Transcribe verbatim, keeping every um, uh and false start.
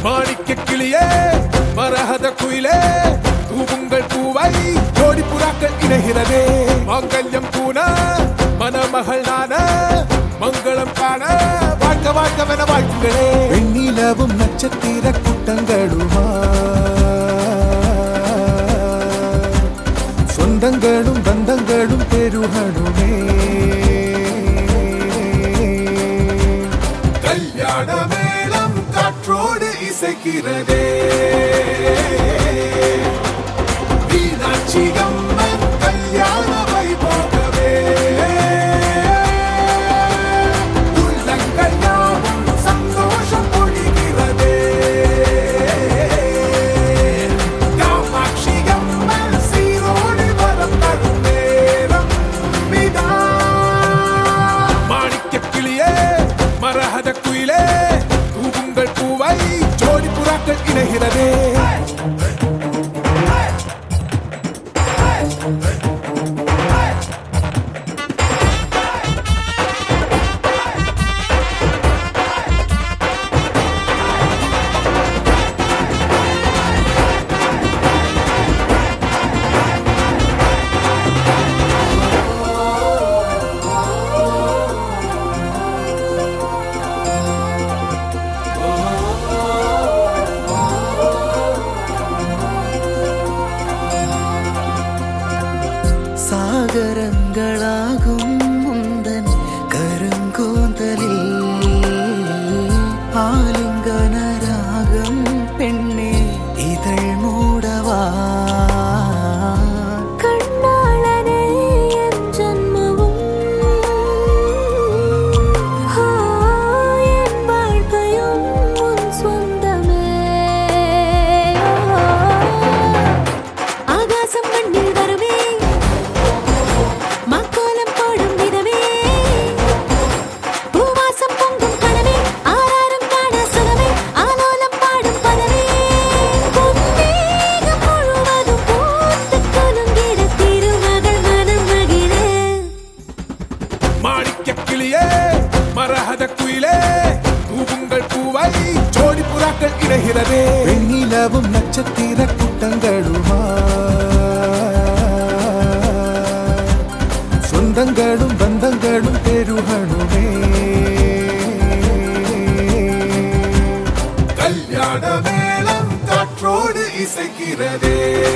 மாணிக்க கிளியே மரகத குயிலே பூவுங்கள் பூவை ஜோடி புறாக்கள் இணைகிறதே மாங்கல்யம் பூன மணமகள் நான மங்களம் காண வாழ்க்க வாழ்க்கவென வாழ்த்துகளே வெண்ணிலவும் நட்சத்திர கூட்டங்களுமா சொந்தங்களும் பந்தங்களும் பெருகணுமே கல்யாண மேளம் காற்றோடு இசைக்கிறதே மீனாட்சி அம்மன் கல்யாண வைபோகவே உள்ளங்கள் யாவும் சந்தோஷம் பொழிகிறதே காமாட்சி அம்மன் சீரோடு வரம் தரும் நேரம் மிதா மாணிக்க கிளியே மரகத குயிலே பூவுங்கள் பூவை ஜோடி புறாக்கள் இணைகிறதே சாகரங்களாகும் முந்தன் கருங்கோந்தலில் ஆலிங்கனராகம் பெண்ணே இதழ் மூடவா கண்ணாளனே என் ஜன்மமும் என் வாழ்க்கையும் உன் சொந்தமே ஆகாசம் மண்ணில் வருவே மக்கோலம் போடும் விதமே பூவாசம் பொங்கும் கனவே ஆராரும் காண சுகமே ஆலோலம் பாடும் பதவே பொன்னேகம் முழுவதும் பூத்து குலுங்கிட திருமகள் மனம் மகிழ மாணிக்க கிளியே மரகத குயிலே பூவுங்கள் பூவை ஜோடி புறாக்கள் இணைகிறதே வெண்ணிலவும் நட்சத்திர கூட்டங்களுமா சொந்தங்களும் பந்தங்களும் பெருகணுமே கல்யாண மேளம் காற்றோடு இசைக்கிறதே